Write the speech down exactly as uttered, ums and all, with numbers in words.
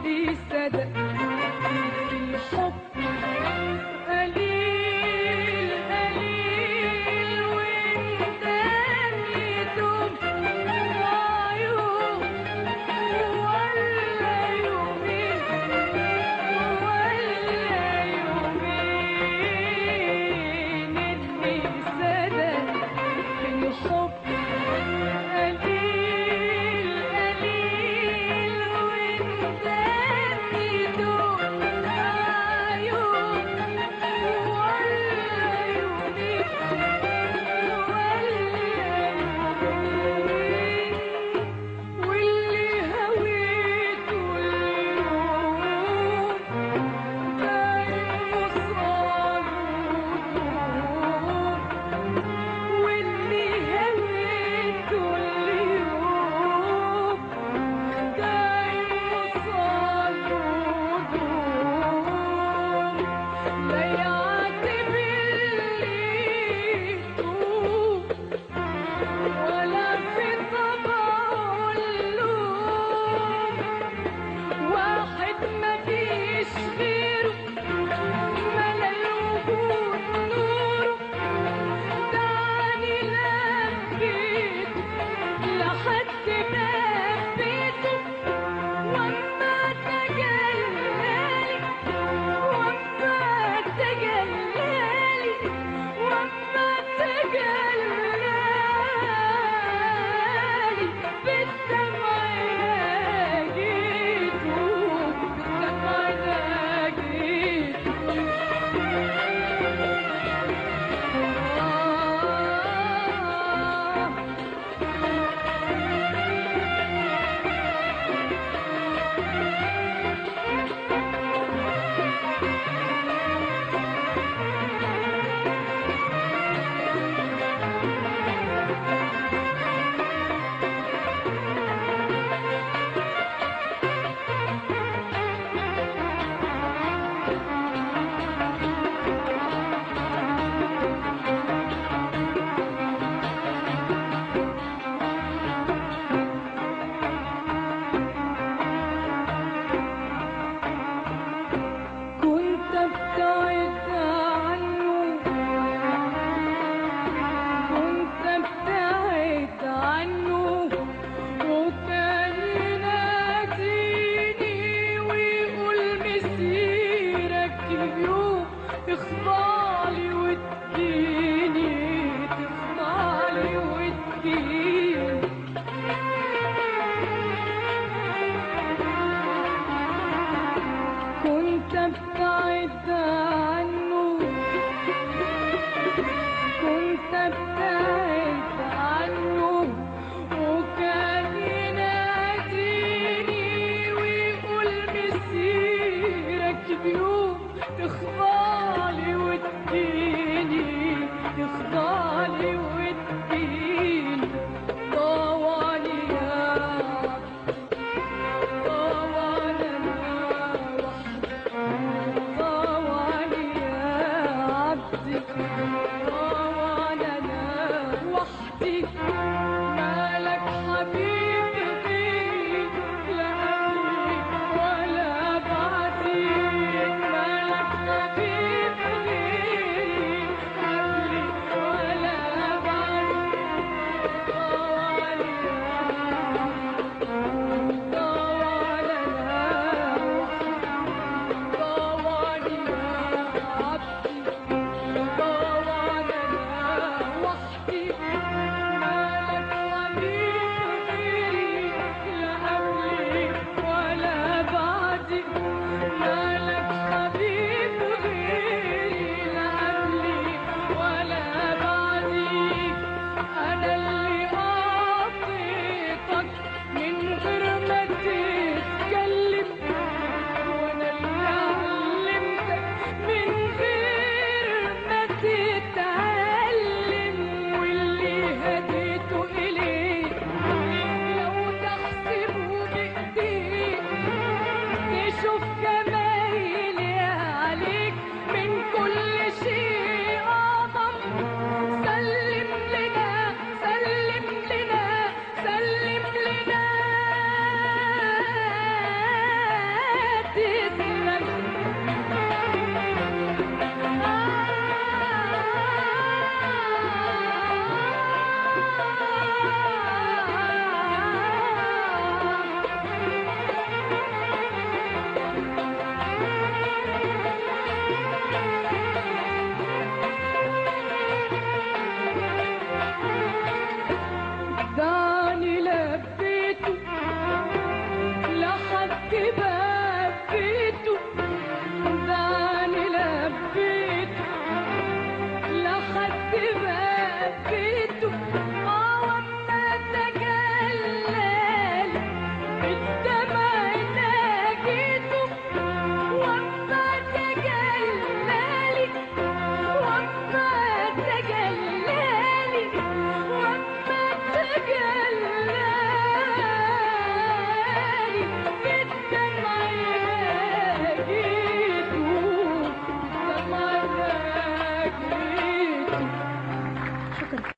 اللي صدق في الحب قليل قليل وانت يدوم عيون ولا يومين ولا يومين اللي صدق في الحب قليل قليل وانت يدوم عيون ولا يومين ولا يومين واللي هويته اليوم دايم وصال ودوم واللي هويته اليوم دايم وصال ودوم لا يعاتب اللي يتوب ولا في طبعه اللوم واحد ما فيش غيره ملا الوجود نوره دعني لبيته لحد ما بيته وما تجلالي وما تجلالي وما تجلالي بالدمع ناجيته بالدمع ناجيته كنت ابتعد عنه كنت ابتعد عنه وكان يناديني ويقول مسيرك يوم اخضعلي وتجيني تخضعلي وتجيني كنت ابتعد عنه كنت ابتعد عنه وكان يناديني ويقول مسيرك بيوم تخضعلي وتجيني تخضعلي وتجيني طوالي يا طوالي انا وحدي طوالي يا عبدي طوالي انا وحدي مالك حبيب غيري لا قبلي ولا بعدي مالك حبيب غيري قبلي ولا بعدي طوالي يا طوالي انا طوالي يا عبدي طوالي انا وحدي مالك حبيب غيري لا قبلي ولا بعدي مالك حبيب غيري لا قبلي ولا بعدي انا اللي اعطيتك من غير ما تتكلم وانا اللي علمتك من غير ما تتعلم واللي هديته اليك لو تحسبه بايديك تشوف جمايلي عليك من كل شيء اعظم سلم لنا سلم لنا سلم لنا شكرا.